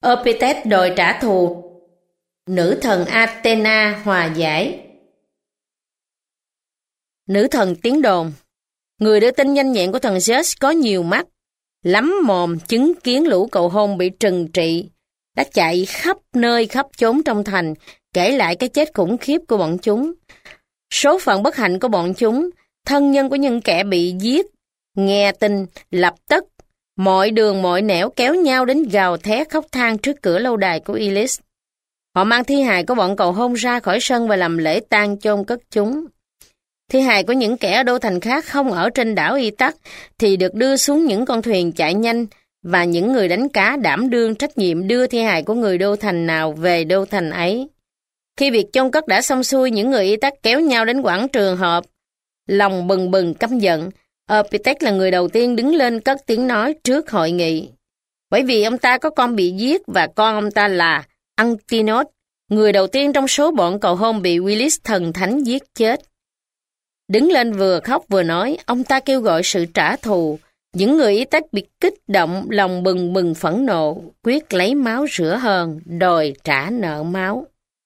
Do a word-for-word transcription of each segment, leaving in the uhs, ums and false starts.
Epictet đòi trả thù, nữ thần Athena hòa giải. Nữ thần tiếng đồn. Người đưa tin nhanh nhẹn của thần Zeus có nhiều mắt, lắm mồm chứng kiến lũ cầu hôn bị trừng trị, đã chạy khắp nơi khắp chốn trong thành, kể lại cái chết khủng khiếp của bọn chúng. Số phận bất hạnh của bọn chúng, thân nhân của những kẻ bị giết, nghe tin, lập tức, mọi đường mọi nẻo kéo nhau đến gào thét khóc than trước cửa lâu đài của Ilis. Họ mang thi hài của bọn cầu hôn ra khỏi sân và làm lễ tang chôn cất chúng. Thi hài của những kẻ ở đô thành khác không ở trên đảo Y Tắc thì được đưa xuống những con thuyền chạy nhanh, và những người đánh cá đảm đương trách nhiệm đưa thi hài của người đô thành nào về đô thành ấy. Khi việc chôn cất đã xong xuôi, những người Y Tắc kéo nhau đến quảng trường họp, lòng bừng bừng căm giận. Epictet là người đầu tiên đứng lên cất tiếng nói trước hội nghị. Bởi vì ông ta có con bị giết và con ông ta là Antinos, người đầu tiên trong số bọn cầu hôn bị Willis thần thánh giết chết. Đứng lên vừa khóc vừa nói, ông ta kêu gọi sự trả thù. Những người Y Tắc bị kích động, lòng bừng bừng phẫn nộ, quyết lấy máu rửa hờn, đòi trả nợ máu.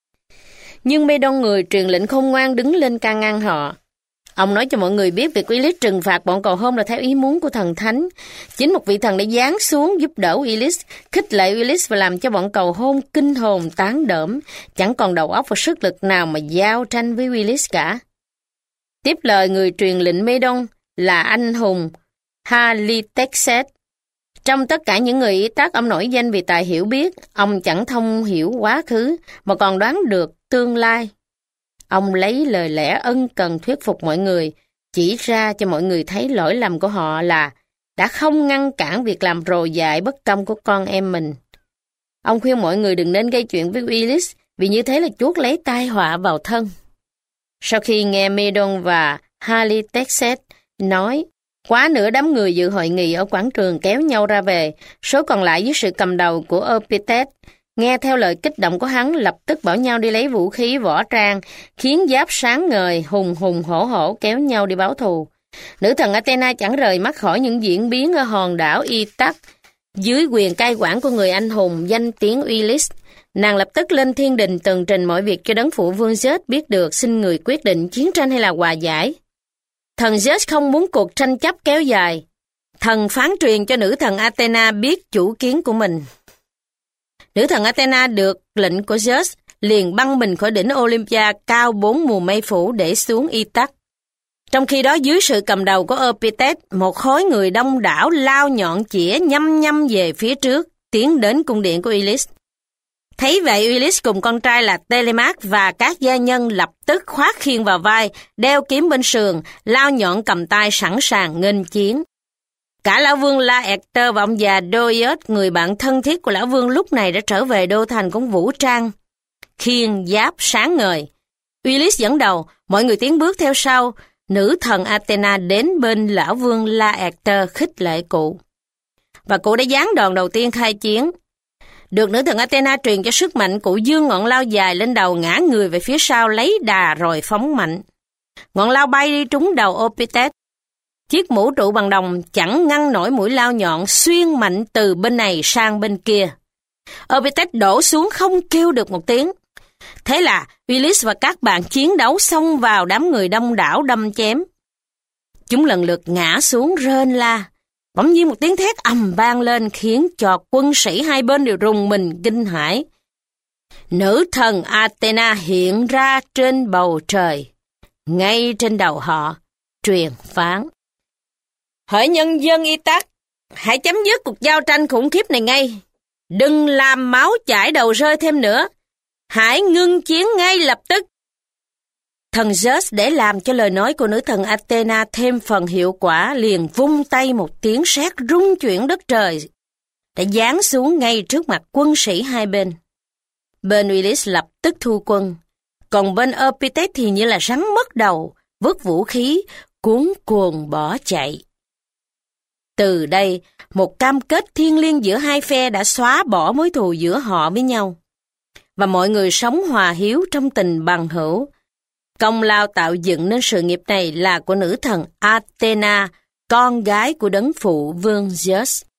Nhưng Medon, người truyền lệnh khôn ngoan, đứng lên can ngăn họ. Ông nói cho mọi người biết việc Willis trừng phạt bọn cầu hôn là theo ý muốn của thần thánh. Chính một vị thần đã giáng xuống giúp đỡ Willis, khích lệ Willis và làm cho bọn cầu hôn kinh hồn tán đỡm, chẳng còn đầu óc và sức lực nào mà giao tranh với Willis cả. Tiếp lời người truyền lệnh Medon là anh hùng Halitexet. Trong tất cả những người Y Tắc, ông nổi danh vì tài hiểu biết. Ông chẳng thông hiểu quá khứ mà còn đoán được tương lai. Ông lấy lời lẽ ân cần thuyết phục mọi người, chỉ ra cho mọi người thấy lỗi lầm của họ là đã không ngăn cản việc làm rồ dại bất công của con em mình. Ông khuyên mọi người đừng nên gây chuyện với Willis, vì như thế là chuốc lấy tai họa vào thân. Sau khi nghe Medon và Halitexet nói, quá nửa đám người dự hội nghị ở quảng trường kéo nhau ra về, số còn lại dưới sự cầm đầu của Epictet, nghe theo lời kích động của hắn, lập tức bảo nhau đi lấy vũ khí võ trang, khiến giáp sáng ngời, hùng hùng hổ hổ kéo nhau đi báo thù. Nữ thần Athena chẳng rời mắt khỏi những diễn biến ở hòn đảo Y Tắc, dưới quyền cai quản của người anh hùng danh tiếng Willis. Nàng lập tức lên thiên đình tường trình mọi việc cho đấng phụ vương Zeus biết được, xin người quyết định chiến tranh hay là hòa giải. Thần Zeus không muốn cuộc tranh chấp kéo dài. Thần phán truyền cho nữ thần Athena biết chủ kiến của mình. Nữ thần Athena được lệnh của Zeus liền băng mình khỏi đỉnh Olympia cao bốn mùa mây phủ để xuống Y Tắc. Trong khi đó, dưới sự cầm đầu của Epictet, một khối người đông đảo lao nhọn chĩa nhăm nhăm về phía trước, tiến đến cung điện của Willis. Thấy vậy, Willis cùng con trai là Telemark và các gia nhân lập tức khoác khiên vào vai, đeo kiếm bên sườn, lao nhọn cầm tay sẵn sàng nghênh chiến. Cả lão vương Laertes và ông già Dorius, người bạn thân thiết của lão vương lúc này đã trở về đô thành cũng vũ trang, khiên giáp sáng ngời. Willis dẫn đầu, mọi người tiến bước theo sau. Nữ thần Athena đến bên lão vương Laertes khích lệ cụ. Và cụ đã giáng đòn đầu tiên khai chiến. Được nữ thần Athena truyền cho sức mạnh, cụ giương ngọn lao dài lên đầu, ngã người về phía sau lấy đà rồi phóng mạnh. Ngọn lao bay đi trúng đầu Epictet. Chiếc mũ trụ bằng đồng chẳng ngăn nổi mũi lao nhọn xuyên mạnh từ bên này sang bên kia. Epictet đổ xuống không kêu được một tiếng. Thế là Willis và các bạn chiến đấu xông vào đám người đông đảo đâm chém. Chúng lần lượt ngã xuống rên la. Bỗng nhiên một tiếng thét ầm vang lên khiến cho quân sĩ hai bên đều rùng mình kinh hãi. Nữ thần Athena hiện ra trên bầu trời. Ngay trên đầu họ, truyền phán: hỡi nhân dân Y Tắc, hãy chấm dứt cuộc giao tranh khủng khiếp này ngay. Đừng làm máu chảy đầu rơi thêm nữa. Hãy ngưng chiến ngay lập tức. Thần Zeus để làm cho lời nói của nữ thần Athena thêm phần hiệu quả, liền vung tay một tiếng sét rung chuyển đất trời, đã giáng xuống ngay trước mặt quân sĩ hai bên. Bên Willis lập tức thu quân, còn bên Epictet thì như là rắn mất đầu, vứt vũ khí, cuống cuồng bỏ chạy. Từ đây, một cam kết thiêng liêng giữa hai phe đã xóa bỏ mối thù giữa họ với nhau, và mọi người sống hòa hiếu trong tình bằng hữu. Công lao tạo dựng nên sự nghiệp này là của nữ thần Athena, con gái của đấng phụ vương Zeus.